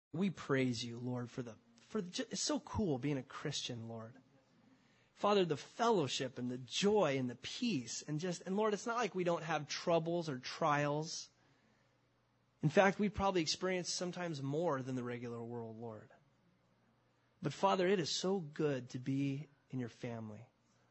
We praise you, Lord, it's so cool being a Christian, Lord. Father, the fellowship and the joy and the peace and Lord, it's not like we don't have troubles or trials. In fact, we probably experience sometimes more than the regular world, Lord. But Father, it is so good to be in your family.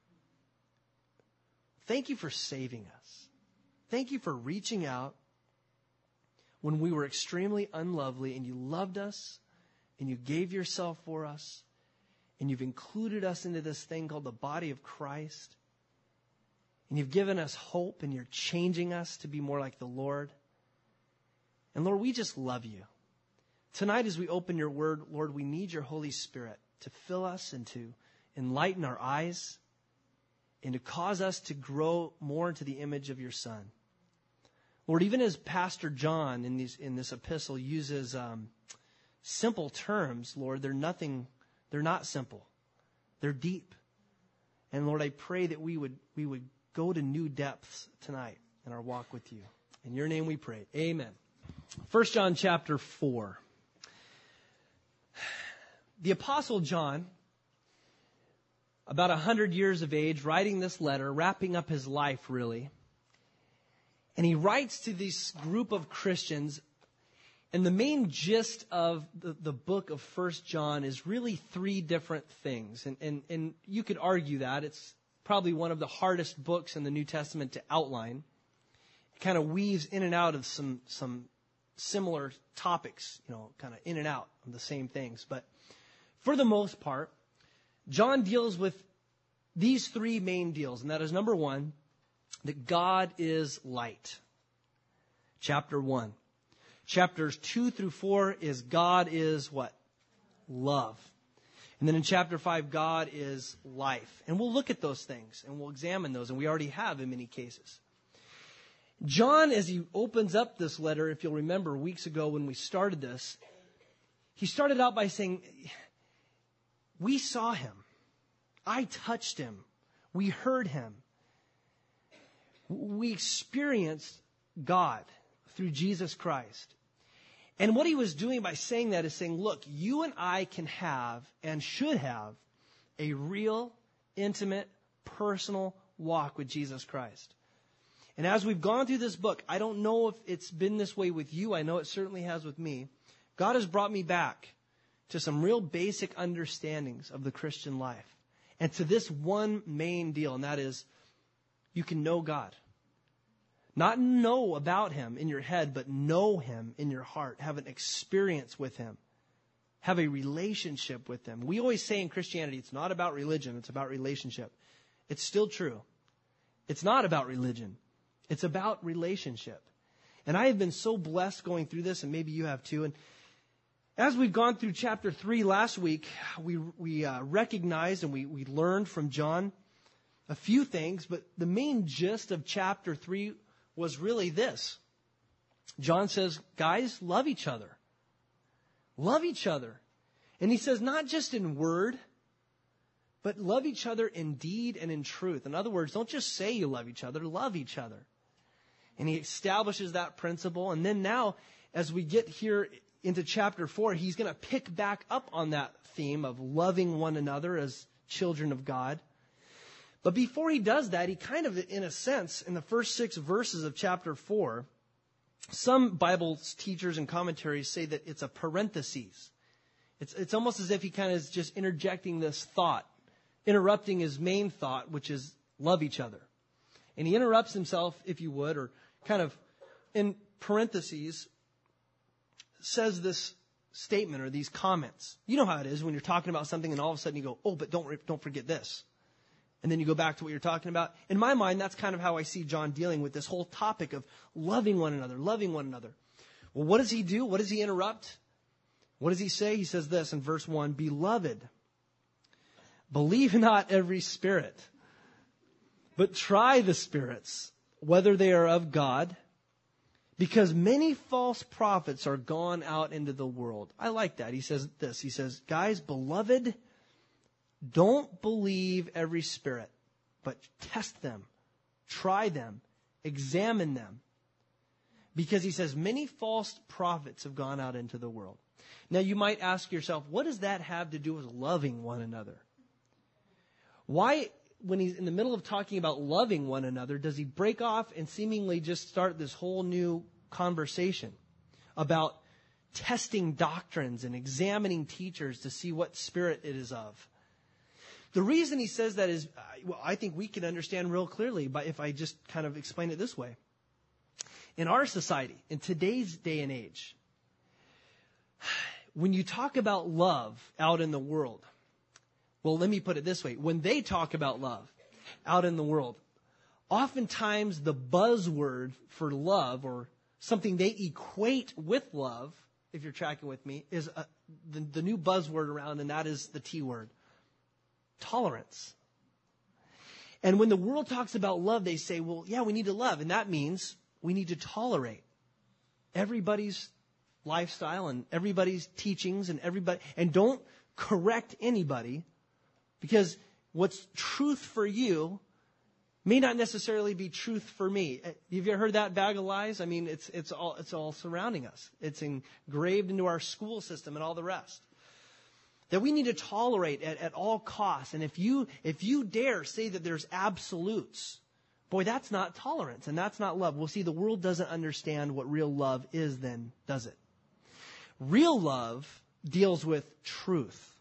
Thank you for saving us. Thank you for reaching out when we were extremely unlovely, and you loved us, and you gave yourself for us, and you've included us into this thing called the body of Christ, and you've given us hope, and you're changing us to be more like the Lord. And Lord, we just love you. Tonight as we open your word, Lord, we need your Holy Spirit to fill us and to enlighten our eyes and to cause us to grow more into the image of your Son. Lord, even as Pastor John in this epistle uses simple terms, Lord, they're not simple. They're deep. And Lord, I pray that we would go to new depths tonight in our walk with you. In your name we pray. Amen. 1 John chapter 4. The Apostle John, about 100 years of age, writing this letter, wrapping up his life really. And he writes to this group of Christians, and the main gist of the book of 1 John is really three different things. And you could argue that. It's probably one of the hardest books in the New Testament to outline. It kind of weaves in and out of some similar topics, kind of in and out of the same things. But for the most part, John deals with these three main deals, and that is number one, that God is light. Chapter 1. Chapters 2 through 4 is God is what? Love. And then in chapter 5, God is life. And we'll look at those things and we'll examine those, and we already have in many cases. John, as he opens up this letter, if you'll remember weeks ago when we started this, he started out by saying, we saw him. I touched him. We heard him. We experienced God through Jesus Christ. And what he was doing by saying that is saying, look, you and I can have and should have a real, intimate, personal walk with Jesus Christ. And as we've gone through this book, I don't know if it's been this way with you. I know it certainly has with me. God has brought me back to some real basic understandings of the Christian life. And to this one main deal, and that is, you can know God. Not know about him in your head, but know him in your heart. Have an experience with him. Have a relationship with him. We always say in Christianity, it's not about religion, it's about relationship. It's still true. It's not about religion. It's about relationship. And I have been so blessed going through this, and maybe you have too. And as we've gone through chapter 3 last week, we recognized and we learned from John a few things, but the main gist of chapter 3 was really this. John says, guys, love each other. Love each other. And he says, not just in word, but love each other in deed and in truth. In other words, don't just say you love each other, love each other. And he establishes that principle. And then now, as we get here into chapter 4, he's going to pick back up on that theme of loving one another as children of God. But before he does that, he kind of, in a sense, in the first 6 verses of chapter 4, some Bible teachers and commentaries say that it's a parenthesis. It's almost as if he kind of is just interjecting this thought, interrupting his main thought, which is love each other. And he interrupts himself, if you would, or kind of in parentheses, says this statement or these comments. You know how it is when you're talking about something and all of a sudden you go, oh, but don't forget this. And then you go back to what you're talking about. In my mind, that's kind of how I see John dealing with this whole topic of loving one another, loving one another. Well, what does he do? What does he interrupt? What does he say? He says this in verse 1, Beloved, believe not every spirit, but try the spirits, whether they are of God, because many false prophets are gone out into the world. I like that. He says this. He says, guys, beloved, don't believe every spirit, but test them, try them, examine them. Because he says many false prophets have gone out into the world. Now, you might ask yourself, what does that have to do with loving one another? Why, when he's in the middle of talking about loving one another, does he break off and seemingly just start this whole new conversation about testing doctrines and examining teachers to see what spirit it is of? The reason he says that is, I think we can understand real clearly if I just kind of explain it this way. In our society, in today's day and age, when you talk about love out in the world, well, let me put it this way. When they talk about love out in the world, oftentimes the buzzword for love, or something they equate with love, if you're tracking with me, is the new buzzword around, and that is the T word. Tolerance. And when the world talks about love, they say, well, yeah, we need to love. And that means we need to tolerate everybody's lifestyle and everybody's teachings and don't correct anybody, because what's truth for you may not necessarily be truth for me. Have you ever heard that bag of lies? I mean, it's all surrounding us. It's engraved into our school system and all the rest. That we need to tolerate at all costs. And if you dare say that there's absolutes, boy, that's not tolerance and that's not love. Well, see, the world doesn't understand what real love is then, does it? Real love deals with truth.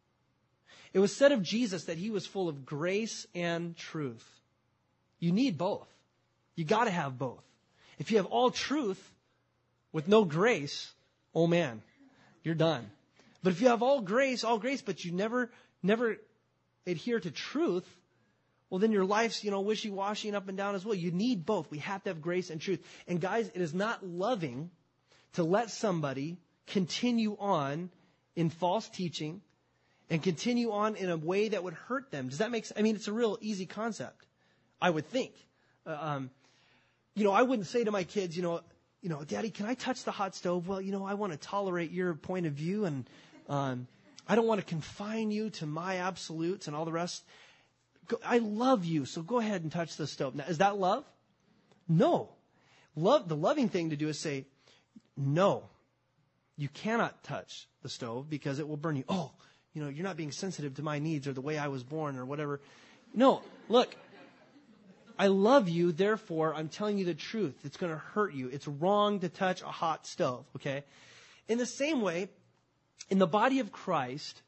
It was said of Jesus that he was full of grace and truth. You need both. You got to have both. If you have all truth with no grace, oh man, you're done. But if you have all grace, but you never adhere to truth, well, then your life's, wishy-washy and up and down as well. You need both. We have to have grace and truth. And guys, it is not loving to let somebody continue on in false teaching and continue on in a way that would hurt them. Does that make sense? I mean, it's a real easy concept, I would think. I wouldn't say to my kids, Daddy, can I touch the hot stove? Well, I want to tolerate your point of view, and I don't want to confine you to my absolutes and all the rest. I love you, so go ahead and touch the stove. Now, is that love? No. The loving thing to do is say, no, you cannot touch the stove because it will burn you. Oh, you're not being sensitive to my needs or the way I was born or whatever. No, look, I love you, therefore I'm telling you the truth. It's going to hurt you. It's wrong to touch a hot stove, okay? In the same way, in the body of Christ,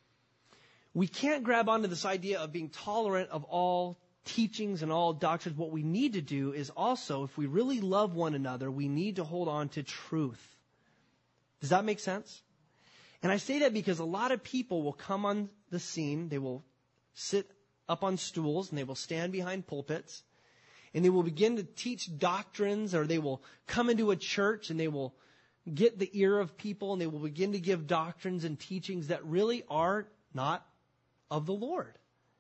we can't grab onto this idea of being tolerant of all teachings and all doctrines. What we need to do is also, if we really love one another, we need to hold on to truth. Does that make sense? And I say that because a lot of people will come on the scene, they will sit up on stools, and they will stand behind pulpits, and they will begin to teach doctrines, or they will come into a church and they will get the ear of people, and they will begin to give doctrines and teachings that really are not of the Lord.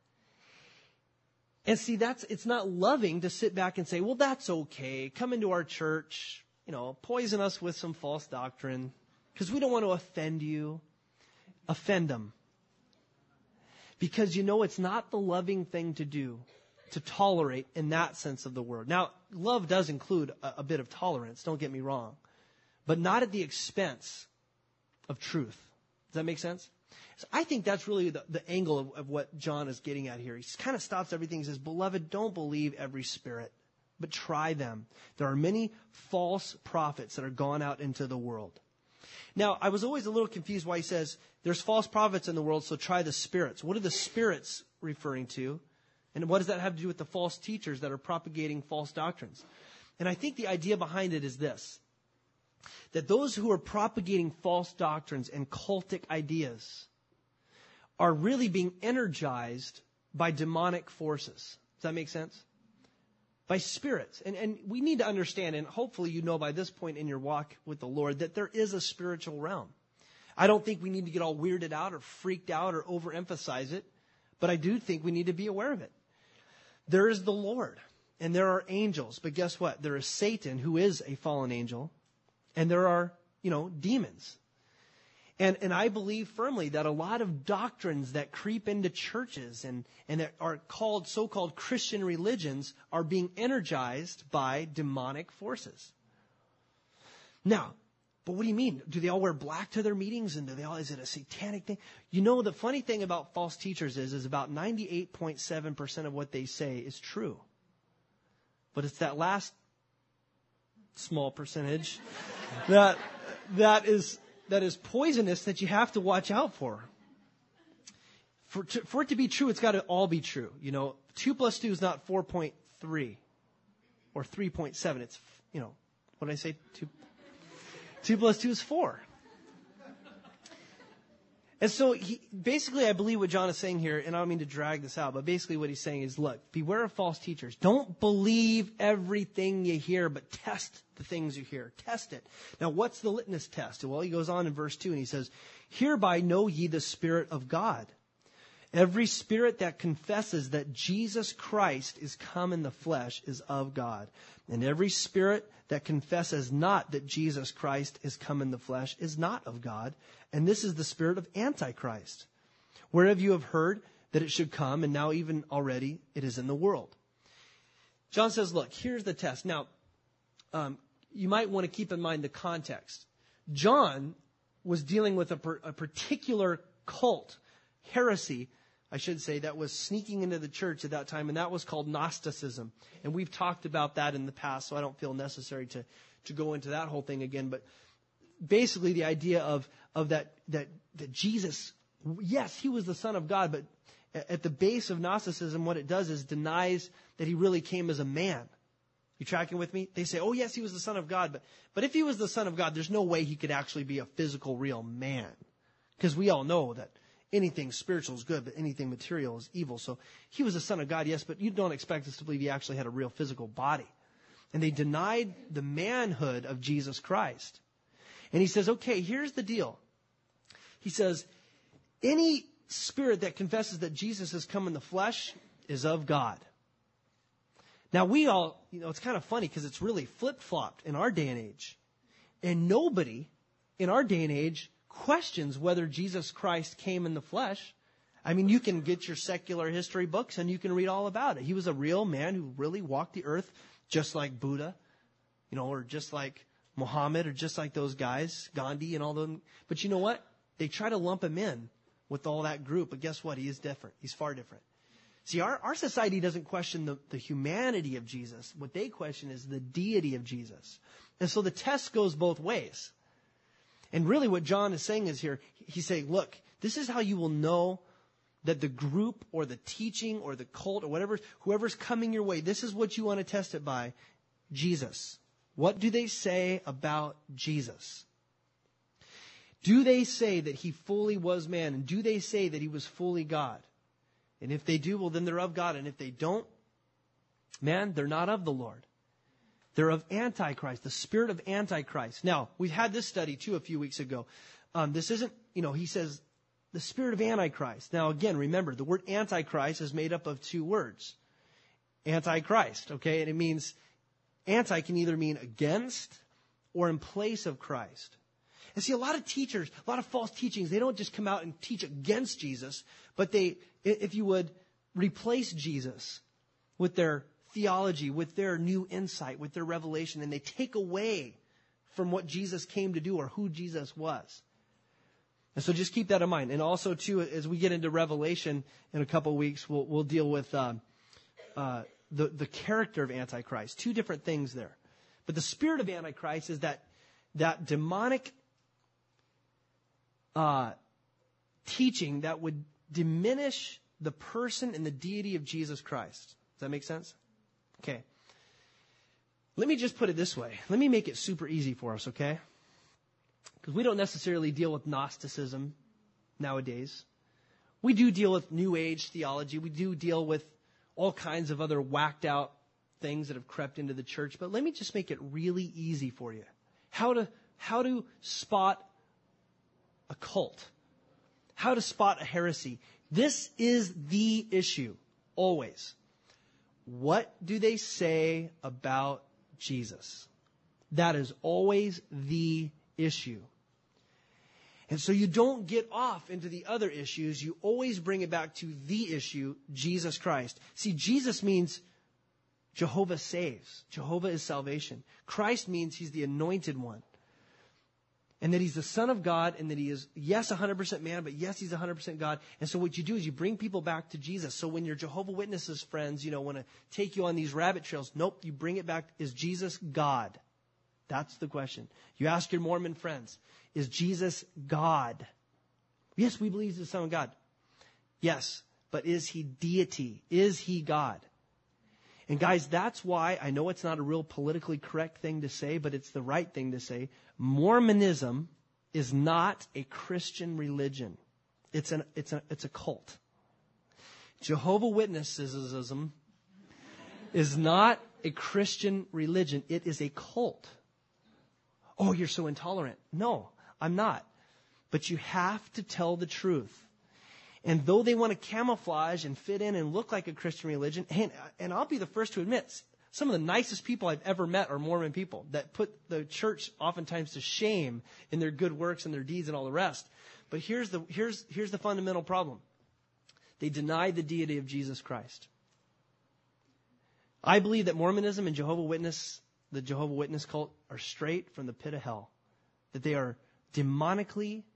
And see, it's not loving to sit back and say, well, that's okay. Come into our church, poison us with some false doctrine, because we don't want to offend you. Offend them. Because it's not the loving thing to do, to tolerate in that sense of the word. Now, love does include a bit of tolerance, don't get me wrong, but not at the expense of truth. Does that make sense? So I think that's really the angle of what John is getting at here. He kind of stops everything and says, Beloved, don't believe every spirit, but try them. There are many false prophets that are gone out into the world. Now, I was always a little confused why he says there's false prophets in the world, so try the spirits. What are the spirits referring to? And what does that have to do with the false teachers that are propagating false doctrines? And I think the idea behind it is this, that those who are propagating false doctrines and cultic ideas are really being energized by demonic forces. Does that make sense? By spirits. And we need to understand, and hopefully you know by this point in your walk with the Lord, that there is a spiritual realm. I don't think we need to get all weirded out or freaked out or overemphasize it, but I do think we need to be aware of it. There is the Lord, and there are angels, but guess what? There is Satan, who is a fallen angel, and there are, demons. And I believe firmly that a lot of doctrines that creep into churches and that are called so-called Christian religions are being energized by demonic forces. Now, But what do you mean? Do they all wear black to their meetings? And is it a satanic thing? You know, the funny thing about false teachers is about 98.7% of what they say is true. But it's that last small percentage that is poisonous that you have to watch out for. For it to be true, it's got to all be true. You know, 2 plus 2 is not 4.3 or 3.7. It's, you know, what did I say? 2 plus 2 is 4. And so basically, I believe what John is saying here, and I don't mean to drag this out, but basically what he's saying is, look, beware of false teachers. Don't believe everything you hear, but test the things you hear. Test it. Now, what's the litmus test? Well, he goes on in verse 2 and he says, hereby know ye the Spirit of God. Every spirit that confesses that Jesus Christ is come in the flesh is of God. And every spirit that confesses not that Jesus Christ is come in the flesh is not of God. And this is the spirit of Antichrist, whereof you have heard that it should come, and now even already it is in the world. John says, look, here's the test. Now, you might want to keep in mind the context. John was dealing with a particular cult, heresy, I should say, that was sneaking into the church at that time, and that was called Gnosticism. And we've talked about that in the past, so I don't feel necessary to go into that whole thing again. But basically the idea of that Jesus, yes, he was the Son of God, but at the base of Gnosticism, what it does is denies that he really came as a man. You tracking with me? They say, oh, yes, he was the Son of God. But if he was the Son of God, there's no way he could actually be a physical, real man. Because we all know that anything spiritual is good, but anything material is evil. So he was the Son of God, yes, but you don't expect us to believe he actually had a real physical body. And they denied the manhood of Jesus Christ. And he says, okay, here's the deal. He says, any spirit that confesses that Jesus has come in the flesh is of God. Now we all, it's kind of funny because it's really flip-flopped in our day and age. And nobody in our day and age questions whether Jesus Christ came in the flesh. I mean, you can get your secular history books and you can read all about it. He was a real man who really walked the earth just like Buddha, or just like Muhammad, or just like those guys, Gandhi and all them. But you know what? They try to lump him in with all that group, but guess what? He is different. He's far different. See, our society doesn't question the humanity of Jesus. What they question is the deity of Jesus. And so the test goes both ways. And really what John is saying is here, he's saying, look, this is how you will know that the group or the teaching or the cult or whatever, whoever's coming your way, this is what you want to test it by. Jesus. What do they say about Jesus? Do they say that he fully was man? And do they say that he was fully God? And if they do, well, then they're of God. And if they don't, man, they're not of the Lord. They're of Antichrist, the spirit of Antichrist. Now, we've had this study, too, a few weeks ago. This isn't, he says, the spirit of Antichrist. Now, again, remember, the word Antichrist is made up of 2 words. Antichrist, okay? And it means, anti can either mean against or in place of Christ. And see, a lot of teachers, a lot of false teachings, they don't just come out and teach against Jesus, but they, if you would, replace Jesus with their theology, with their new insight, with their revelation, and they take away from what Jesus came to do or who Jesus was. And so just keep that in mind. And also, too, as we get into Revelation in a couple of weeks, we'll deal with the character of Antichrist. 2 different things there. But the spirit of Antichrist is that demonic teaching that would diminish the person and the deity of Jesus Christ. Does that make sense? Okay. Let me just put it this way. Let me make it super easy for us, okay? Because we don't necessarily deal with Gnosticism nowadays. We do deal with New Age theology. We do deal with all kinds of other whacked out things that have crept into the church. But let me just make it really easy for you. How to spot a cult. How to spot a heresy. This is the issue, always. What do they say about Jesus? That is always the issue. And so you don't get off into the other issues. You always bring it back to the issue, Jesus Christ. See, Jesus means Jehovah saves. Jehovah is salvation. Christ means he's the anointed one. And that he's the Son of God, and that he is, yes, 100% man, but yes, he's 100% God. And so what you do is you bring people back to Jesus. So when your Jehovah's Witnesses friends, want to take you on these rabbit trails, nope, you bring it back. Is Jesus God? That's the question. You ask your Mormon friends, is Jesus God? Yes, we believe he's the Son of God. Yes, but is he deity? Is he God? And guys, that's why, I know it's not a real politically correct thing to say, but it's the right thing to say. Mormonism is not a Christian religion. It's a cult. Jehovah's Witnessism is not a Christian religion. It is a cult. Oh, you're so intolerant. No, I'm not. But you have to tell the truth. And though they want to camouflage and fit in and look like a Christian religion, and I'll be the first to admit, some of the nicest people I've ever met are Mormon people that put the church oftentimes to shame in their good works and their deeds and all the rest. But here's the fundamental problem. They deny the deity of Jesus Christ. I believe that Mormonism and the Jehovah's Witness cult, are straight from the pit of hell. That they are demonically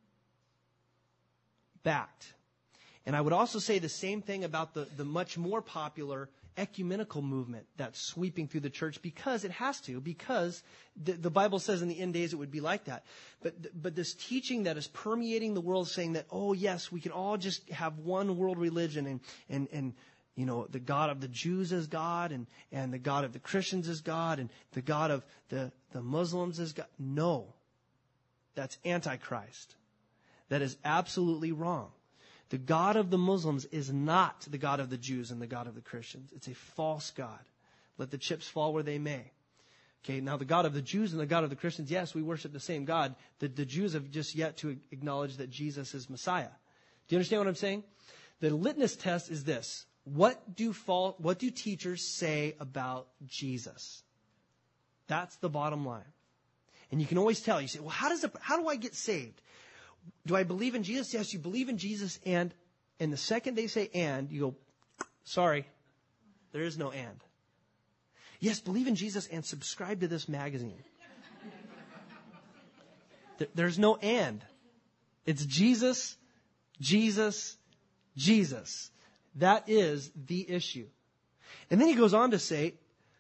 backed. And I would also say the same thing about the much more popular ecumenical movement that's sweeping through the church, because it has to, because the Bible says in the end days it would be like that. But this teaching that is permeating the world, saying that, oh yes, we can all just have one world religion, and the God of the Jews is God, and the God of the Christians is God, and the God of the Muslims is God. No, that's Antichrist. That is absolutely wrong. The God of the Muslims is not the God of the Jews and the God of the Christians. It's a false God. Let the chips fall where they may. Okay, now the God of the Jews and the God of the Christians, yes, we worship the same God. The Jews have just yet to acknowledge that Jesus is Messiah. Do you understand what I'm saying? The litmus test is this. What do teachers say about Jesus? That's the bottom line. And you can always tell. You say, well, how do I get saved? Do I believe in Jesus? Yes, you believe in Jesus, and the second they say and, you go, sorry, there is no and. Yes, believe in Jesus and subscribe to this magazine. There's no and. It's Jesus, Jesus, Jesus. That is the issue. And then he goes on to say,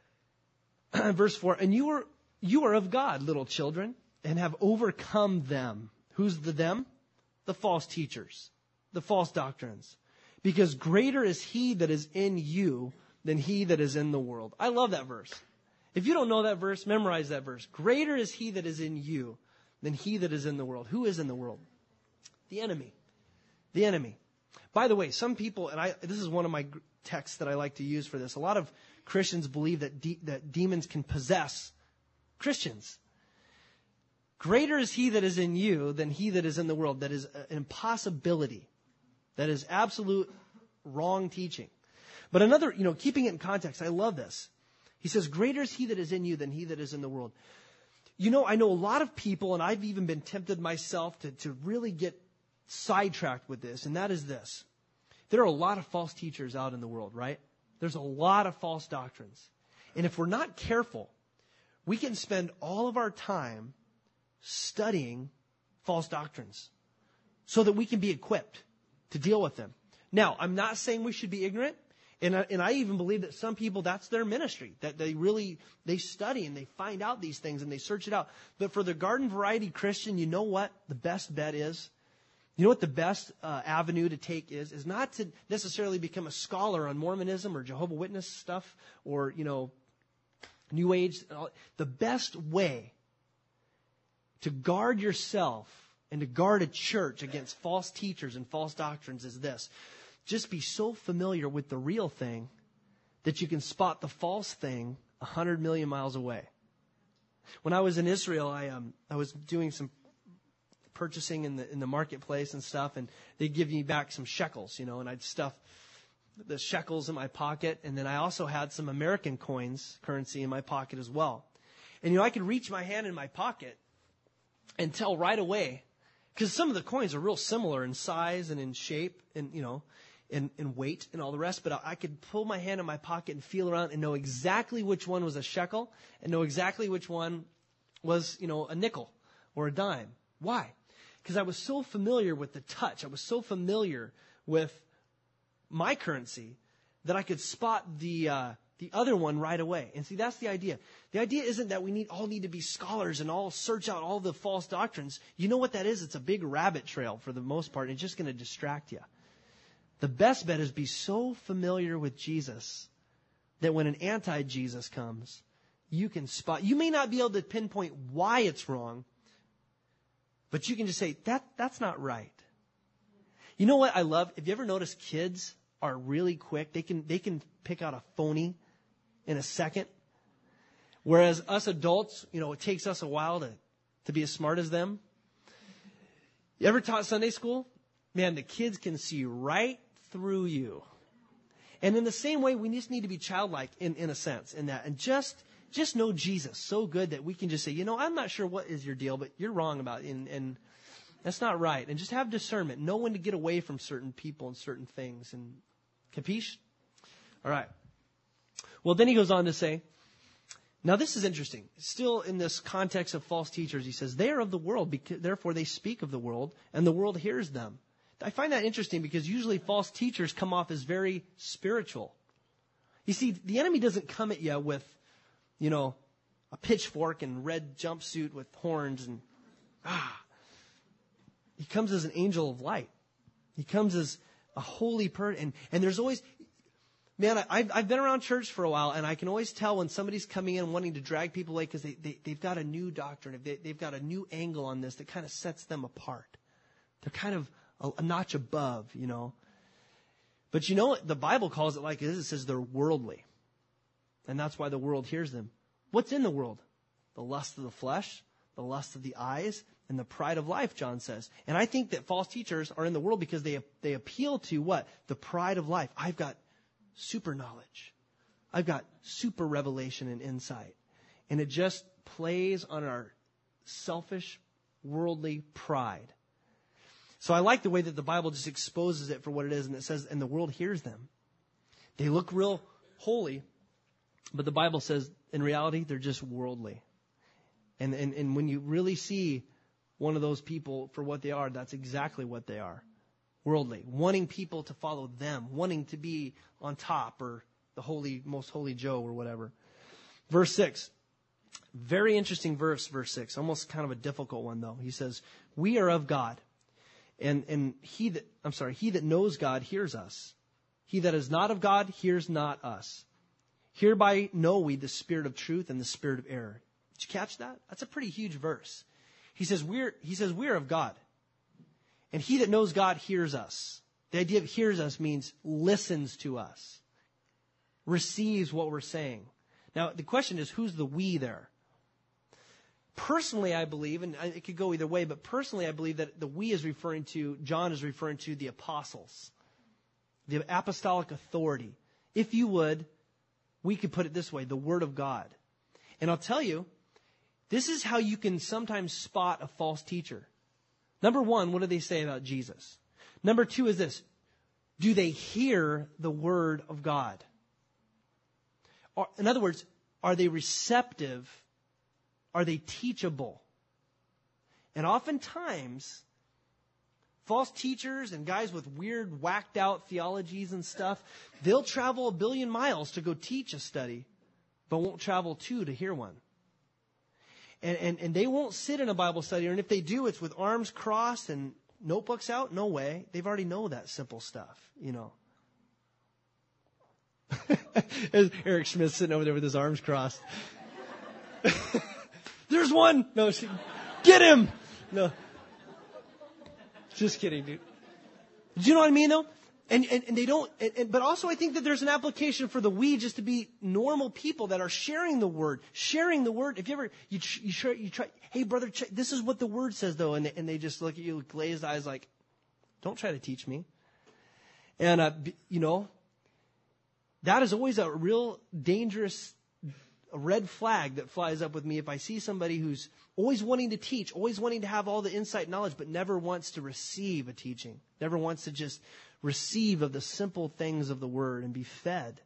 verse 4, and you are of God, little children, and have overcome them. Who's the them? The false teachers, the false doctrines. Because greater is he that is in you than he that is in the world. I love that verse. If you don't know that verse, memorize that verse. Greater is he that is in you than he that is in the world. Who is in the world? The enemy. The enemy. By the way, some people, and this is one of my texts that I like to use for this. A lot of Christians believe that demons can possess Christians. Greater is he that is in you than he that is in the world. That is an impossibility. That is absolute wrong teaching. But another, keeping it in context, I love this. He says, greater is he that is in you than he that is in the world. I know a lot of people, and I've even been tempted myself to really get sidetracked with this, and that is this. There are a lot of false teachers out in the world, right? There's a lot of false doctrines. And if we're not careful, we can spend all of our time studying false doctrines so that we can be equipped to deal with them. Now, I'm not saying we should be ignorant, and I even believe that some people, that's their ministry, that they study and they find out these things and they search it out. But for the garden variety Christian, you know what the best bet is? You know what the best avenue to take is not to necessarily become a scholar on Mormonism or Jehovah's Witness stuff or, New Age. The best way to guard yourself and to guard a church against false teachers and false doctrines is this. Just be so familiar with the real thing that you can spot the false thing 100 million miles away. When I was in Israel, I was doing some purchasing in the marketplace and stuff, and they'd give me back some shekels, and I'd stuff the shekels in my pocket, and then I also had some American currency in my pocket as well. And I could reach my hand in my pocket and tell right away, because some of the coins are real similar in size and in shape and, in weight and all the rest. But I could pull my hand in my pocket and feel around and know exactly which one was a shekel and know exactly which one was, a nickel or a dime. Why? Because I was so familiar with the touch. I was so familiar with my currency that I could spot the other one right away. And see, that's the idea. The idea isn't that we all need to be scholars and all search out all the false doctrines. You know what that is? It's a big rabbit trail for the most part, and it's just going to distract you. The best bet is be so familiar with Jesus that when an anti-Jesus comes, you can spot. You may not be able to pinpoint why it's wrong, but you can just say, that's not right. You know what I love? Have you ever noticed kids are really quick? They can pick out a phony in a second. Whereas us adults, it takes us a while to be as smart as them. You ever taught Sunday school? Man, the kids can see right through you. And in the same way, we just need to be childlike in a sense in that. And just know Jesus so good that we can just say, I'm not sure what is your deal, but you're wrong about it. And that's not right. And just have discernment. Know when to get away from certain people and certain things. And capiche? All right. Well, then he goes on to say, now this is interesting. Still in this context of false teachers, he says, they are of the world, therefore they speak of the world, and the world hears them. I find that interesting because usually false teachers come off as very spiritual. You see, the enemy doesn't come at you with, a pitchfork and red jumpsuit with horns and, He comes as an angel of light. He comes as a holy person. And there's always, man, I've been around church for a while, and I can always tell when somebody's coming in wanting to drag people away because they've got a new doctrine. They've got a new angle on this that kind of sets them apart. They're kind of a notch above, But the Bible calls it like it is. It says they're worldly. And that's why the world hears them. What's in the world? The lust of the flesh, the lust of the eyes, and the pride of life, John says. And I think that false teachers are in the world because they appeal to what? The pride of life. I've got super knowledge. I've got super revelation and insight. And it just plays on our selfish, worldly pride. So I like the way that the Bible just exposes it for what it is. And it says, and the world hears them. They look real holy, but the Bible says, in reality, they're just worldly. And when you really see one of those people for what they are, that's exactly what they are. Worldly. Wanting people to follow them. Wanting to be on top or the most holy Joe or whatever. Verse 6. Very interesting verse 6. Almost kind of a difficult one, though. He says, we are of God. And he that knows God hears us. He that is not of God hears not us. Hereby know we the spirit of truth and the spirit of error. Did you catch that? That's a pretty huge verse. He says we're of God. And he that knows God hears us. The idea of hears us means listens to us. Receives what we're saying. Now, the question is, who's the we there? Personally, I believe, and it could go either way, but personally I believe that the we is referring to, John is referring to the apostles. The apostolic authority. If you would, we could put it this way, the Word of God. And I'll tell you, this is how you can sometimes spot a false teacher. Number one, what do they say about Jesus? Number two is this. Do they hear the Word of God? Or, in other words, are they receptive? Are they teachable? And oftentimes, false teachers and guys with weird, whacked out theologies and stuff, they'll travel 1 billion miles to go teach a study, but won't travel 2 to hear one. And they won't sit in a Bible study, and if they do, it's with arms crossed and notebooks out. No way. They've already know that simple stuff, Eric Smith sitting over there with his arms crossed. There's one. No, get him. No. Just kidding, dude. Do you know what I mean, though? And they don't, but also I think that there's an application for the we just to be normal people that are sharing the Word. Sharing the Word. If you ever, you try, hey brother, this is what the Word says though, and they just look at you with glazed eyes like, don't try to teach me. And, that is always a real dangerous red flag that flies up with me if I see somebody who's always wanting to teach, always wanting to have all the insight and knowledge, but never wants to receive a teaching, never wants to just receive of the simple things of the Word and be fed.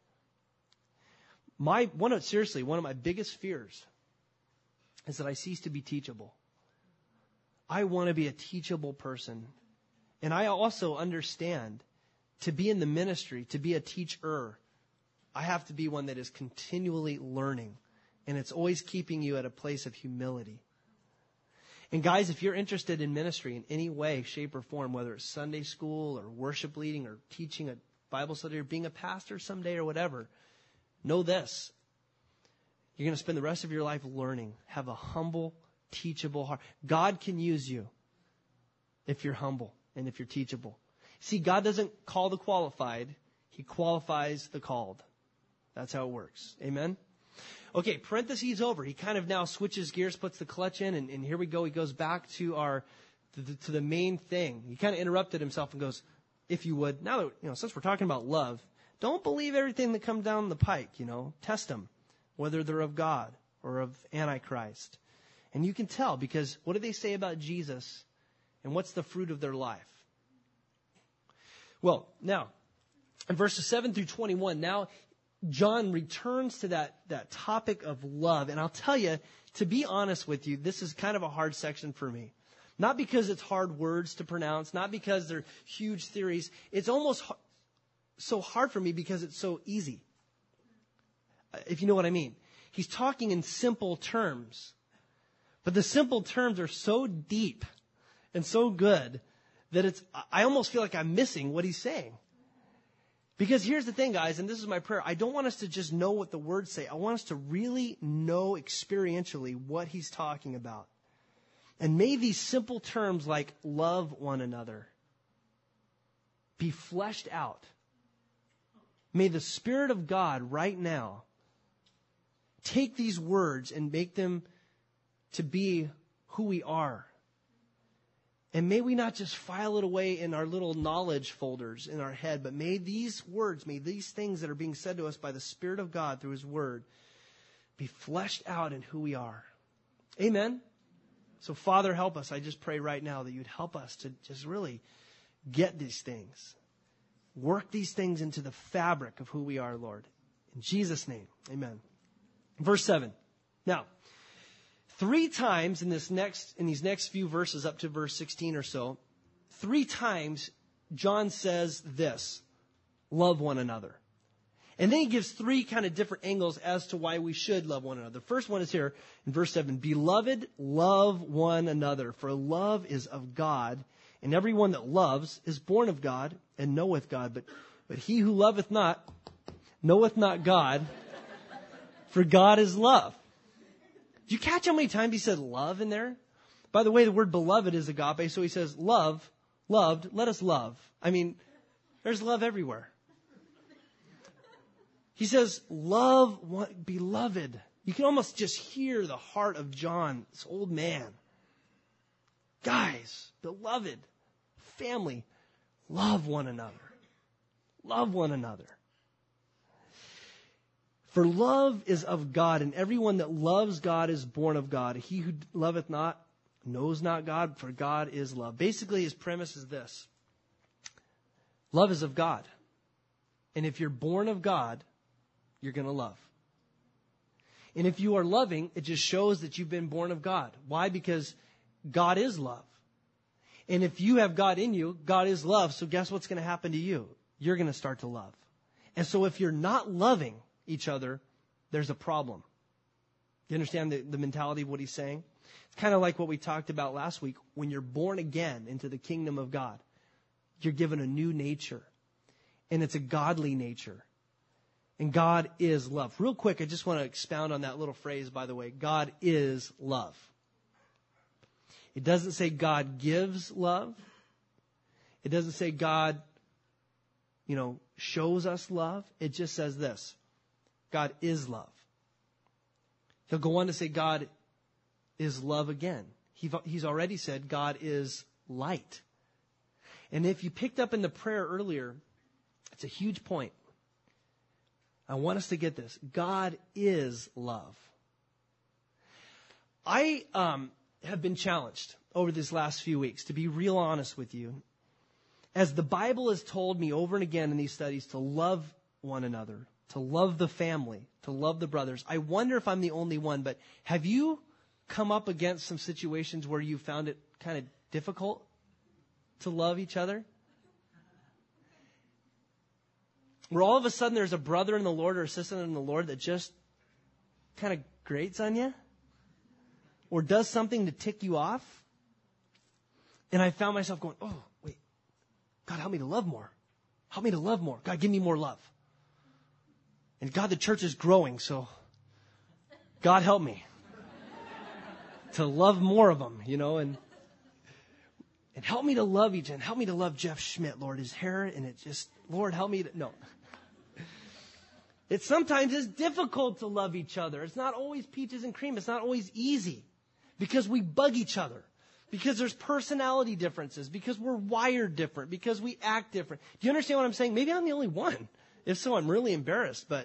One of my biggest fears is that I cease to be teachable. I want to be a teachable person. And I also understand to be in the ministry, to be a teacher, I have to be one that is continually learning. And it's always keeping you at a place of humility. And guys, if you're interested in ministry in any way, shape, or form, whether it's Sunday school or worship leading or teaching a Bible study or being a pastor someday or whatever, know this. You're going to spend the rest of your life learning. Have a humble, teachable heart. God can use you if you're humble and if you're teachable. See, God doesn't call the qualified. He qualifies the called. That's how it works. Amen? Okay, parentheses over. He kind of now switches gears, puts the clutch in, and here we go. He goes back to the main thing. He kind of interrupted himself and goes, if you would, now that, since we're talking about love, don't believe everything that comes down the pike, Test them, whether they're of God or of Antichrist. And you can tell because what do they say about Jesus and what's the fruit of their life? Well, now, in verses 7 through 21, now John returns to that topic of love. And I'll tell you, to be honest with you, this is kind of a hard section for me. Not because it's hard words to pronounce, not because they're huge theories. It's almost so hard for me because it's so easy. If you know what I mean. He's talking in simple terms. But the simple terms are so deep and so good that I almost feel like I'm missing what he's saying. Because here's the thing, guys, and this is my prayer. I don't want us to just know what the words say. I want us to really know experientially what he's talking about. And may these simple terms like love one another be fleshed out. May the Spirit of God right now take these words and make them to be who we are. And may we not just file it away in our little knowledge folders in our head, but may these words, may these things that are being said to us by the Spirit of God through His Word be fleshed out in who we are. Amen? So, Father, help us. I just pray right now that you'd help us to just really get these things. Work these things into the fabric of who we are, Lord. In Jesus' name, amen. Verse 7. Now, 3 times in these next few verses up to verse 16 or so, 3 times John says this, love one another. And then he gives 3 kind of different angles as to why we should love one another. The first one is here in verse 7. Beloved, love one another, for love is of God, and everyone that loves is born of God and knoweth God. But he who loveth not knoweth not God, for God is love. Did you catch how many times he said love in there? By the way, the word beloved is agape, so he says love, loved, let us love. I mean, there's love everywhere. He says, love, beloved. You can almost just hear the heart of John, this old man. Guys, beloved, family, love one another. Love one another. For love is of God, and everyone that loves God is born of God. He who loveth not knows not God, for God is love. Basically, his premise is this. Love is of God. And if you're born of God, you're going to love. And if you are loving, it just shows that you've been born of God. Why? Because God is love. And if you have God in you, God is love. So guess what's going to happen to you? You're going to start to love. And so if you're not loving each other, there's a problem. You understand the mentality of what he's saying? It's kind of like what we talked about last week. When you're born again into the kingdom of God, you're given a new nature. And it's a godly nature. And God is love. Real quick, I just want to expound on that little phrase, by the way. God is love. It doesn't say God gives love. It doesn't say God, shows us love. It just says this. God is love. He'll go on to say God is love again. He's already said God is light. And if you picked up in the prayer earlier, it's a huge point. I want us to get this. God is love. I have been challenged over these last few weeks, to be real honest with you. As the Bible has told me over and again in these studies to love one another, to love the family, to love the brothers. I wonder if I'm the only one, but have you come up against some situations where you found it kind of difficult to love each other? Where all of a sudden there's a brother in the Lord or a sister in the Lord that just kind of grates on you? Or does something to tick you off? And I found myself going, oh, wait, God, help me to love more. Help me to love more. God, give me more love. And God, the church is growing, so God help me to love more of them, and help me to love each other. And help me to love Jeff Schmidt, Lord, his hair, and it just, Lord, help me to, no. It sometimes is difficult to love each other. It's not always peaches and cream. It's not always easy because we bug each other, because there's personality differences, because we're wired different, because we act different. Do you understand what I'm saying? Maybe I'm the only one. If so, I'm really embarrassed, but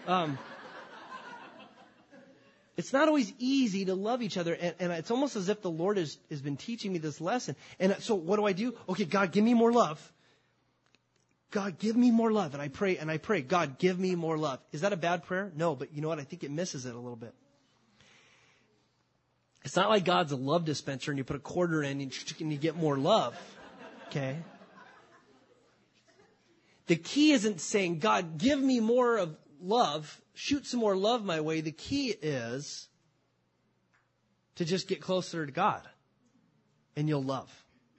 it's not always easy to love each other. And it's almost as if the Lord has been teaching me this lesson. And so what do? Okay, God, give me more love. God, give me more love. And I pray, God, give me more love. Is that a bad prayer? No, but you know what? I think it misses it a little bit. It's not like God's a love dispenser and you put a quarter in and you get more love. Okay? The key isn't saying, God, give me more of love, shoot some more love my way. The key is to just get closer to God and you'll love.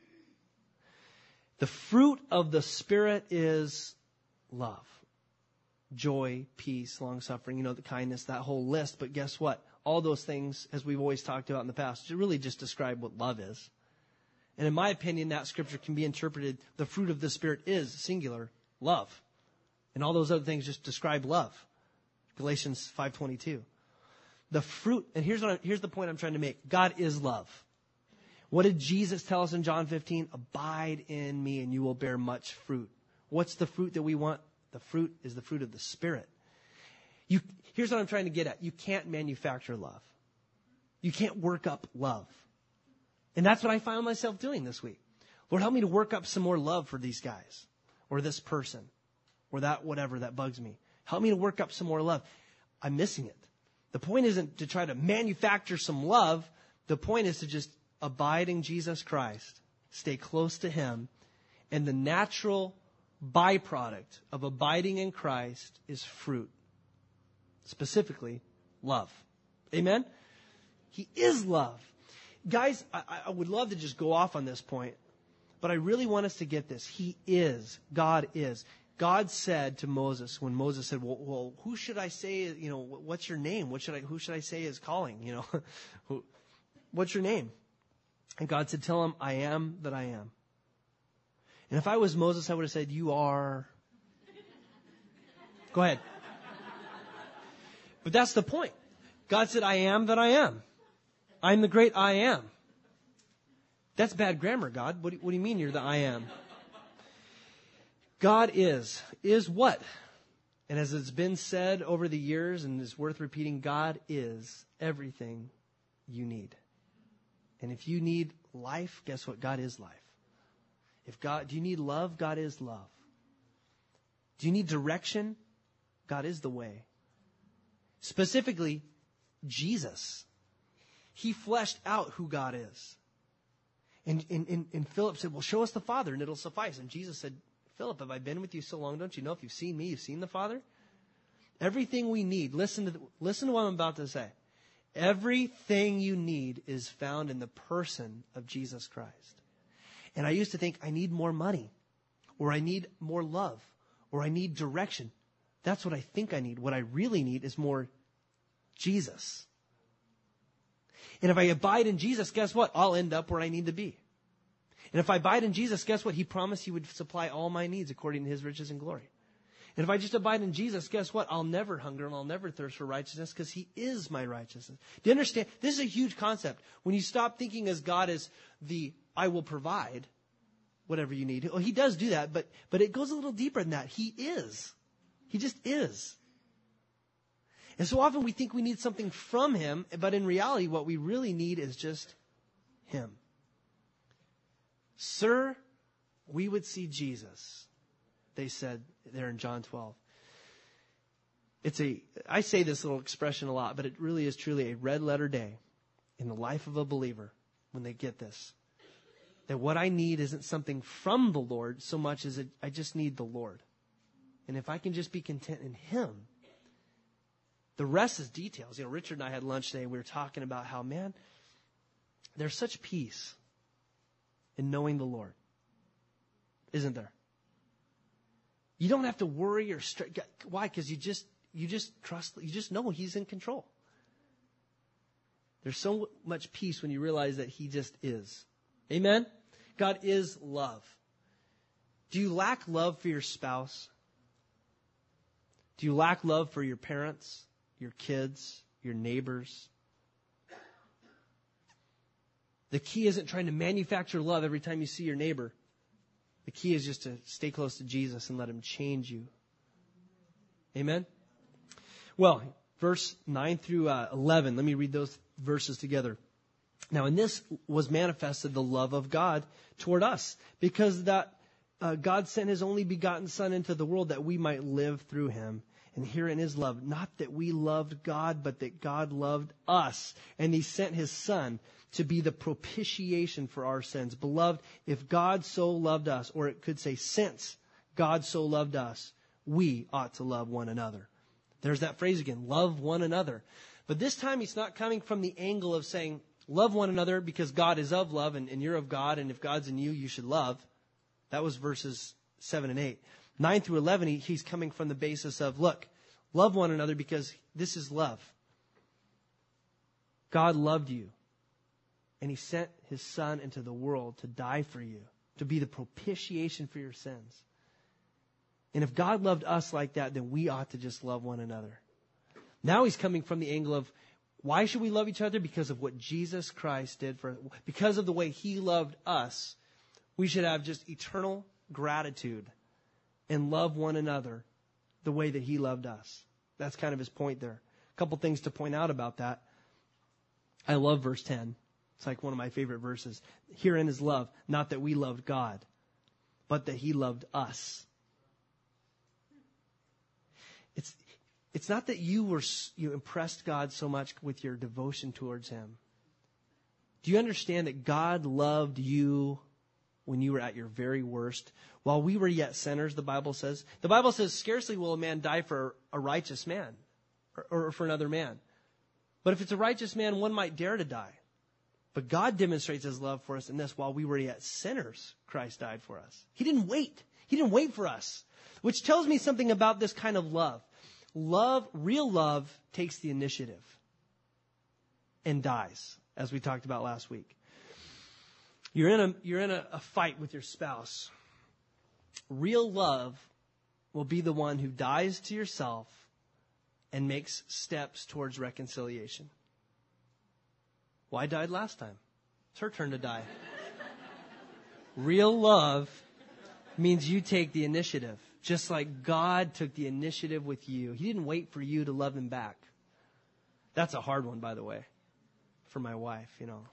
The fruit of the Spirit is love, joy, peace, long-suffering, the kindness, that whole list. But guess what? All those things, as we've always talked about in the past, really just describe what love is. And in my opinion, that scripture can be interpreted, the fruit of the Spirit is, singular, love. And all those other things just describe love. Galatians 5:22. The fruit, and here's the point I'm trying to make. God is love. What did Jesus tell us in John 15? Abide in me and you will bear much fruit. What's the fruit that we want? The fruit is the fruit of the Spirit. Here's what I'm trying to get at. You can't manufacture love. You can't work up love. And that's what I found myself doing this week. Lord, help me to work up some more love for these guys or this person or that whatever that bugs me. Help me to work up some more love. I'm missing it. The point isn't to try to manufacture some love. The point is to just abide in Jesus Christ, stay close to Him, and the natural byproduct of abiding in Christ is fruit. Specifically, love. Amen? He is love. Guys, I would love to just go off on this point, but I really want us to get this. He is. God is. God said to Moses, when Moses said, well, who should I say, what's your name? Who should I say is calling? What's your name? And God said, tell him, I am that I am. And if I was Moses, I would have said, you are. Go ahead. But that's the point. God said, I am that I am. I'm the great I am. That's bad grammar, God. What do you mean you're the I am? God is. Is what? And as it's been said over the years and is worth repeating, God is everything you need. And if you need life, guess what? God is life. Do you need love? God is love. Do you need direction? God is the way. Specifically, Jesus. He fleshed out who God is. And Philip said, well, show us the Father and it'll suffice. And Jesus said, Philip, have I been with you so long? Don't you know if you've seen me, you've seen the Father? Everything we need, listen to what I'm about to say. Everything you need is found in the person of Jesus Christ. And I used to think I need more money, or I need more love, or I need direction. That's what I think I need. What I really need is more Jesus. And if I abide in Jesus, guess what? I'll end up where I need to be. And if I abide in Jesus, guess what? He promised He would supply all my needs according to His riches and glory. And if I just abide in Jesus, guess what? I'll never hunger and I'll never thirst for righteousness because He is my righteousness. Do you understand? This is a huge concept. When you stop thinking as God as the I will provide whatever you need. Well, He does do that, but it goes a little deeper than that. He is. He just is. And so often we think we need something from Him, but in reality what we really need is just Him. Sir, we would see Jesus, they said there in John 12. I say this little expression a lot, but it really is truly a red letter day in the life of a believer when they get this. That what I need isn't something from the Lord so much as I just need the Lord. And if I can just be content in Him, the rest is details. You know, Richard and I had lunch today. We were talking about how, man, there's such peace in knowing the Lord. Isn't there? You don't have to worry or stress. Why? Because you just trust, you just know He's in control. There's so much peace when you realize that He just is. Amen? God is love. Do you lack love for your spouse? Do you lack love for your parents, your kids, your neighbors? The key isn't trying to manufacture love every time you see your neighbor. The key is just to stay close to Jesus and let Him change you. Amen? Well, verse 9 through 11. Let me read those verses together. Now, in this was manifested the love of God toward us, because that God sent His only begotten Son into the world that we might live through Him. And herein is love, not that we loved God, but that God loved us. And He sent His Son to be the propitiation for our sins. Beloved, if God so loved us, or it could say, since God so loved us, we ought to love one another. There's that phrase again, love one another. But this time He's not coming from the angle of saying, love one another because God is of love and you're of God, and if God's in you, you should love. That was verses 7 and 8. 9 through 11, He's coming from the basis of, look, love one another because this is love. God loved you, and He sent His Son into the world to die for you, to be the propitiation for your sins. And if God loved us like that, then we ought to just love one another. Now He's coming from the angle of, why should we love each other? Because of what Jesus Christ did for us. Because of the way He loved us, we should have just eternal gratitude and love one another the way that He loved us. That's kind of His point there. A couple things to point out about that. I love verse 10. It's like one of my favorite verses. Herein is love, not that we loved God, but that He loved us. It's not that you impressed God so much with your devotion towards Him. Do you understand that God loved you when you were at your very worst? While we were yet sinners, the Bible says. The Bible says, scarcely will a man die for a righteous man or for another man. But if it's a righteous man, one might dare to die. But God demonstrates His love for us in this. While we were yet sinners, Christ died for us. He didn't wait. He didn't wait for us. Which tells me something about this kind of love. Love, real love, takes the initiative and dies, as we talked about last week. You're in a fight with your spouse. Real love will be the one who dies to yourself and makes steps towards reconciliation. Well, I died last time. It's her turn to die. Real love means you take the initiative. Just like God took the initiative with you. He didn't wait for you to love Him back. That's a hard one, by the way, for my wife, you know.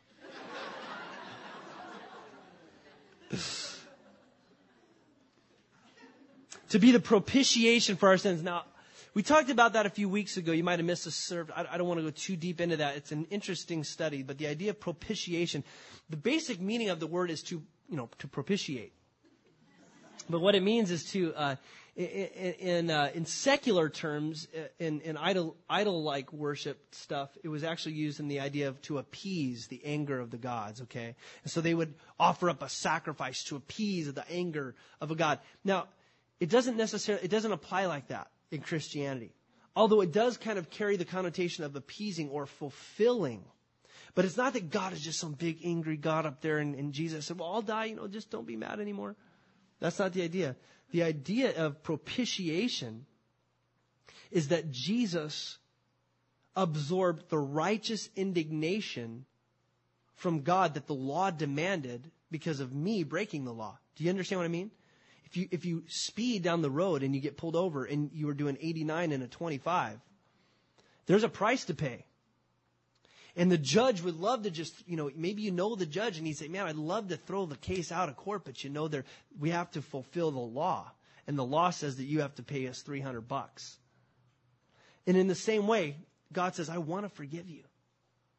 To be the propitiation for our sins. Now, we talked about that a few weeks ago. You might have missed a serve. I don't want to go too deep into that. It's an interesting study. But the idea of propitiation, the basic meaning of the word is to propitiate. But what it means is to, in secular terms, in idol-like worship stuff, it was actually used in the idea of to appease the anger of the gods, okay? And so they would offer up a sacrifice to appease the anger of a god. Now, it doesn't apply like that in Christianity. Although it does kind of carry the connotation of appeasing or fulfilling. But it's not that God is just some big angry God up there and Jesus said, well, I'll die, just don't be mad anymore. That's not the idea. The idea of propitiation is that Jesus absorbed the righteous indignation from God that the law demanded because of me breaking the law. Do you understand what I mean? If you speed down the road and you get pulled over and you were doing 89 and a 25, there's a price to pay. And the judge would love to just, maybe the judge and he'd say, man, I'd love to throw the case out of court, but we have to fulfill the law. And the law says that you have to pay us $300. And in the same way, God says, I want to forgive you.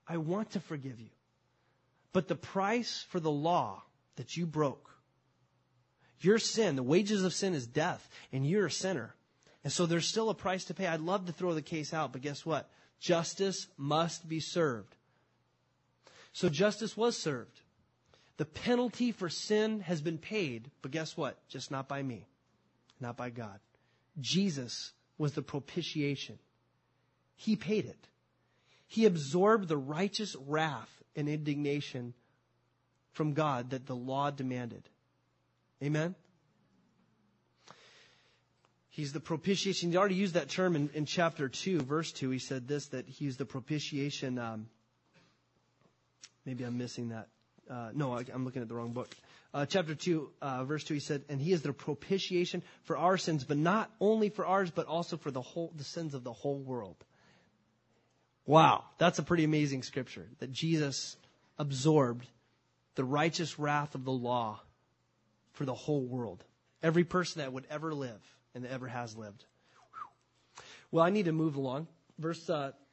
I want to forgive you. But the price for the law that you broke, your sin, the wages of sin is death, and you're a sinner. And so there's still a price to pay. I'd love to throw the case out, but guess what? Justice must be served. So justice was served. The penalty for sin has been paid, but guess what? Just not by me, not by God. Jesus was the propitiation. He paid it. He absorbed the righteous wrath and indignation from God that the law demanded. Amen? He's the propitiation. He already used that term in chapter 2, verse 2. He said this, that he's the propitiation. Maybe I'm missing that. I'm looking at the wrong book. Chapter 2, verse 2, he said, and he is the propitiation for our sins, but not only for ours, but also for the sins of the whole world. Wow, that's a pretty amazing scripture, that Jesus absorbed the righteous wrath of the law for the whole world. Every person that would ever live and that ever has lived. Well, I need to move along. Verse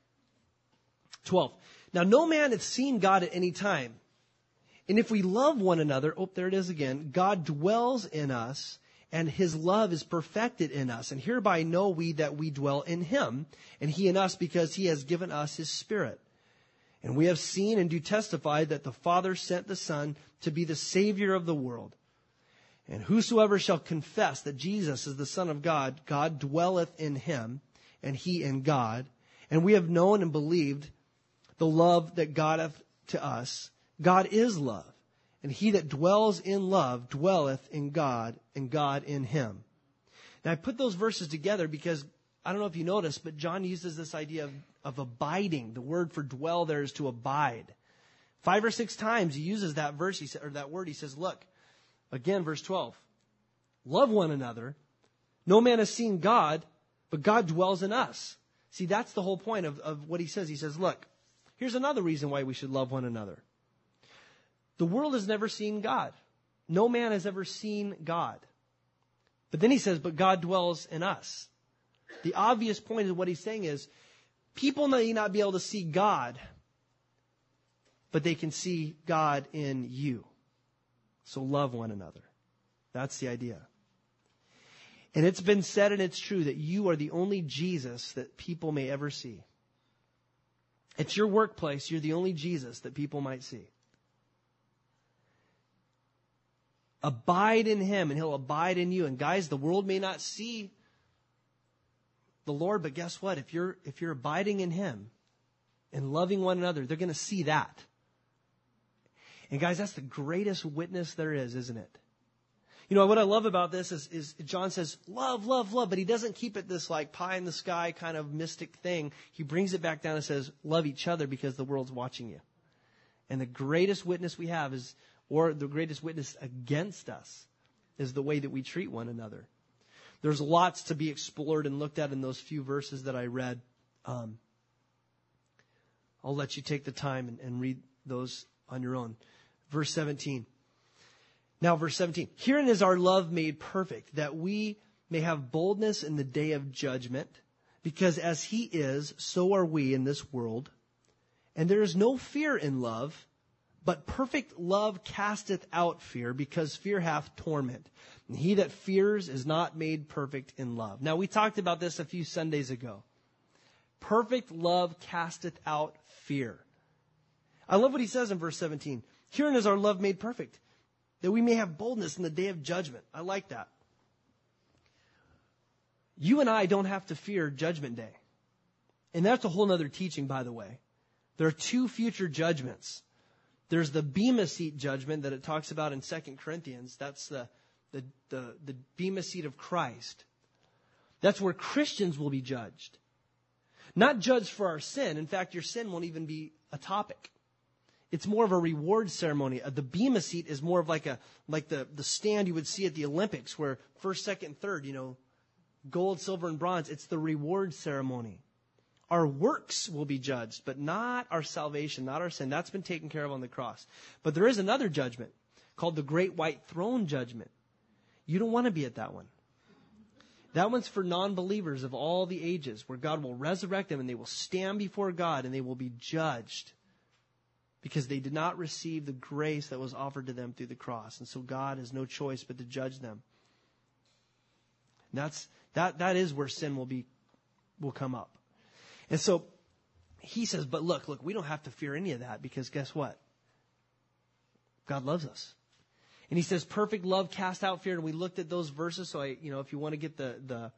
12. Now, no man hath seen God at any time. And if we love one another, there it is again, God dwells in us, and his love is perfected in us. And hereby know we that we dwell in him, and he in us, because he has given us his Spirit. And we have seen and do testify that the Father sent the Son to be the Savior of the world. And whosoever shall confess that Jesus is the Son of God, God dwelleth in him, and he in God. And we have known and believed the love that God hath to us. God is love. And he that dwells in love dwelleth in God, and God in him. Now I put those verses together because, I don't know if you noticed, but John uses this idea of abiding. The word for dwell there is to abide. 5 or 6 times he uses that verse, or that word. He says, look, again, verse 12. Love one another. No man has seen God, but God dwells in us. See, that's the whole point of what he says. He says, look, here's another reason why we should love one another. The world has never seen God. No man has ever seen God. But then he says, but God dwells in us. The obvious point of what he's saying is, people may not be able to see God, but they can see God in you. So love one another. That's the idea. And it's been said, and it's true, that you are the only Jesus that people may ever see. At your workplace, you're the only Jesus that people might see. Abide in him, and he'll abide in you. And guys, the world may not see the Lord, but guess what? If you're abiding in him and loving one another, they're going to see that. And guys, that's the greatest witness there is, isn't it? You know, what I love about this is John says, love, love, love, but he doesn't keep it this like pie in the sky kind of mystic thing. He brings it back down and says, love each other because the world's watching you. And the greatest witness we have is, or the greatest witness against us, is the way that we treat one another. There's lots to be explored and looked at in those few verses that I read. I'll let you take the time and read those on your own. Verse 17. Now, verse 17. Herein is our love made perfect, that we may have boldness in the day of judgment, because as he is, so are we in this world. And there is no fear in love, but perfect love casteth out fear, because fear hath torment. And he that fears is not made perfect in love. Now, we talked about this a few Sundays ago. Perfect love casteth out fear. I love what he says in verse 17. Herein is our love made perfect, that we may have boldness in the day of judgment. I like that. You and I don't have to fear Judgment Day. And that's a whole other teaching, by the way. There are 2 future judgments. There's the Bema Seat judgment that it talks about in 2 Corinthians. That's the Bema Seat of Christ. That's where Christians will be judged. Not judged for our sin. In fact, your sin won't even be a topic. It's more of a reward ceremony. The Bema Seat is more of like the stand you would see at the Olympics, where first, second, third, gold, silver, and bronze. It's the reward ceremony. Our works will be judged, but not our salvation, not our sin. That's been taken care of on the cross. But there is another judgment called the Great White Throne Judgment. You don't want to be at that one. That one's for non-believers of all the ages, where God will resurrect them and they will stand before God and they will be judged because they did not receive the grace that was offered to them through the cross. And so God has no choice but to judge them. And that is where sin will come up. And so he says, but look, we don't have to fear any of that, because guess what? God loves us. And he says, perfect love cast out fear. And we looked at those verses. So if you want to get the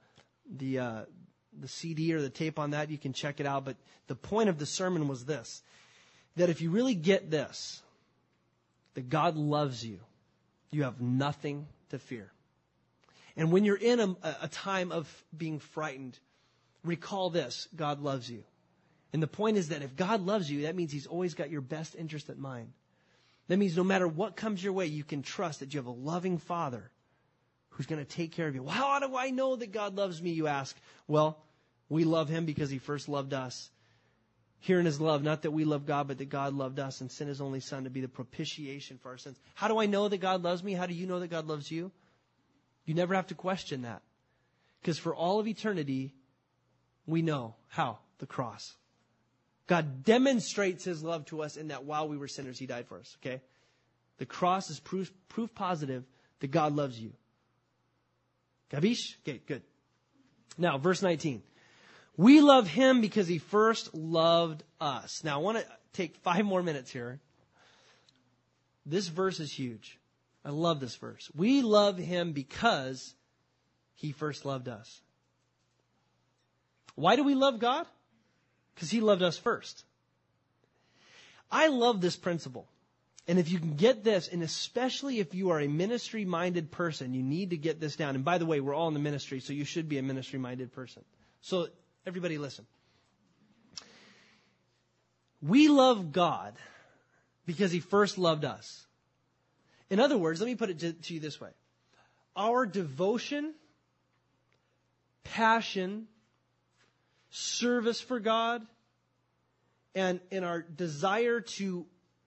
CD or the tape on that, you can check it out. But the point of the sermon was this, that if you really get this, that God loves you, you have nothing to fear. And when you're in a time of being frightened, recall this: God loves you. And the point is that if God loves you, that means he's always got your best interest at mind. That means no matter what comes your way, you can trust that you have a loving Father who's going to take care of you. Well, how do I know that God loves me, you ask? Well, we love him because he first loved us. Herein is love, not that we love God, but that God loved us and sent his only Son to be the propitiation for our sins. How do I know that God loves me? How do you know that God loves you? You never have to question that. Because for all of eternity, we know how? The cross. God demonstrates his love to us in that while we were sinners, he died for us. Okay? The cross is proof positive that God loves you. Gabish? Okay, good. Now, verse 19. We love him because he first loved us. Now, I want to take 5 more minutes here. This verse is huge. I love this verse. We love him because he first loved us. Why do we love God? Because he loved us first. I love this principle. And if you can get this, and especially if you are a ministry-minded person, you need to get this down. And by the way, we're all in the ministry, so you should be a ministry-minded person. So everybody listen. We love God because he first loved us. In other words, let me put it to you this way. Our devotion, passion, service for God, and our desire to,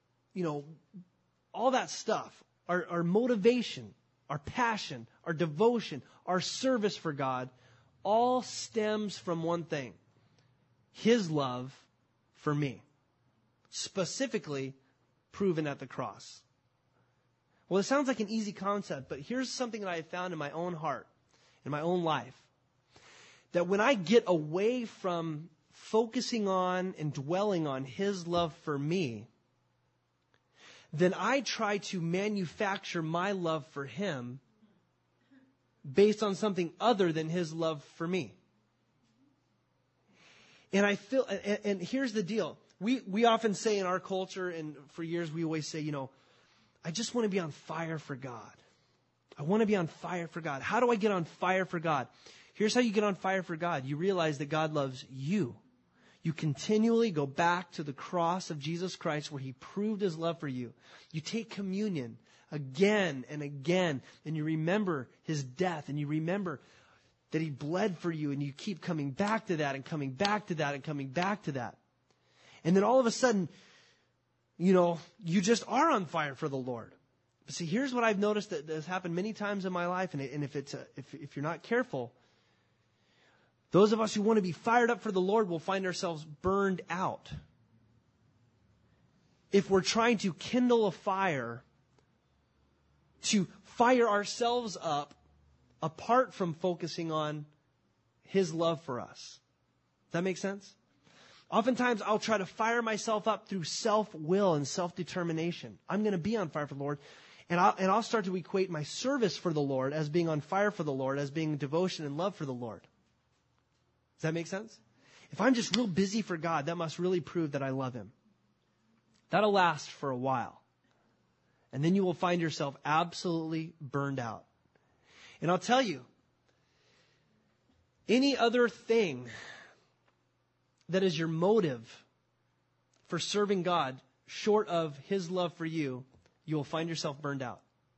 all that stuff, our motivation, our passion, our devotion, our service for God, all stems from one thing: his love for me. Specifically proven at the cross. Well, it sounds like an easy concept, but here's something that I have found in my own heart, in my own life. That when I get away from focusing on and dwelling on his love for me, then I try to manufacture my love for him based on something other than his love for me. And I feel, and here's the deal. We often say in our culture, and for years we always say, I just want to be on fire for God. I want to be on fire for God. How do I get on fire for God? Here's how you get on fire for God. You realize that God loves you. You continually go back to the cross of Jesus Christ where he proved his love for you. You take communion again and again, and you remember his death, and you remember that he bled for you, and you keep coming back to that and coming back to that and coming back to that. And then all of a sudden, you just are on fire for the Lord. But see, here's what I've noticed that has happened many times in my life, and if you're not careful, those of us who want to be fired up for the Lord will find ourselves burned out. If we're trying to kindle a fire to fire ourselves up apart from focusing on his love for us. Does that make sense? Oftentimes I'll try to fire myself up through self-will and self-determination. I'm going to be on fire for the Lord. And I'll start to equate my service for the Lord as being on fire for the Lord, as being devotion and love for the Lord. Does that make sense? If I'm just real busy for God, that must really prove that I love him. That'll last for a while. And then you will find yourself absolutely burned out. And I'll tell you, any other thing that is your motive for serving God short of his love for you, you will find yourself burned out.